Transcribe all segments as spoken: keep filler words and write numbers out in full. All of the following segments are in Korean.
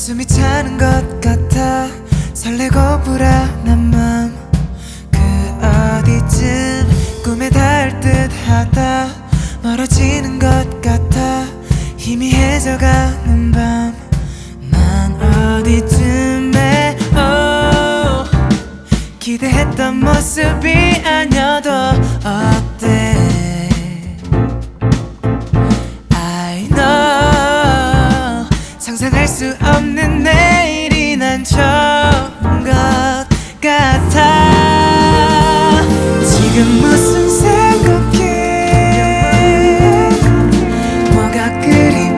숨이 차는 것 같아. 설레고 불안한 맘 그 어디쯤 꿈에 닿을 듯 하다 멀어지는 것 같아. 희미해져가는 밤 난 어디쯤에 oh, 기대했던 모습이 아니어도 어때. I know 상상할 수 없는 내일이 난 좋은 것 같아. 지금 무슨 생각해. 뭐가 그리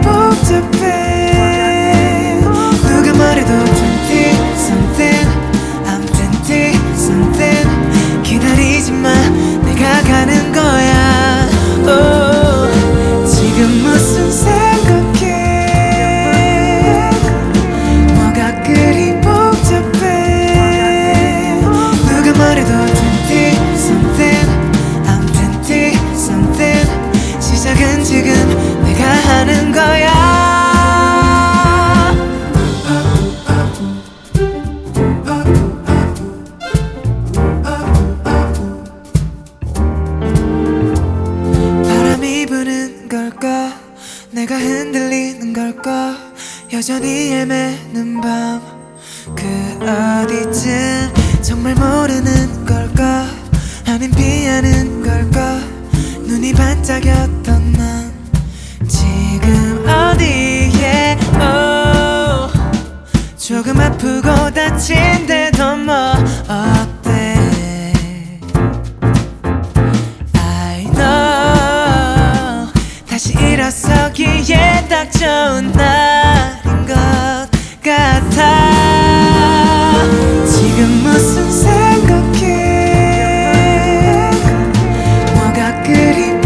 복잡해. 누가 말해도 twenty something I'm twenty something. 기다리지 마 내가 가는 거야. oh, 지금 무슨 생각해. 뭐가 그리 복잡해. 누가 말해도 twenty something I'm twenty something. 시작은 지금 내가 하는 거야. 바람이 부는 걸까 내가 흔들리는 걸까. 여전히 헤매는 밤 그 어디쯤 정말 모르는 걸까. 아님 피하는 걸까. 눈이 반짝였던 난 지금 어디에 oh, 조금 아프고 다친데도 뭐 어때. I know 다시 일어서기에 딱 좋은 날인 것 같아. 지금 무슨 생각해. 뭐가 그리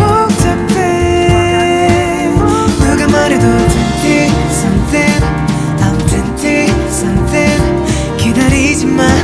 복잡해. 누가 말해도 twenty something I'm twenty something. 기다리지 마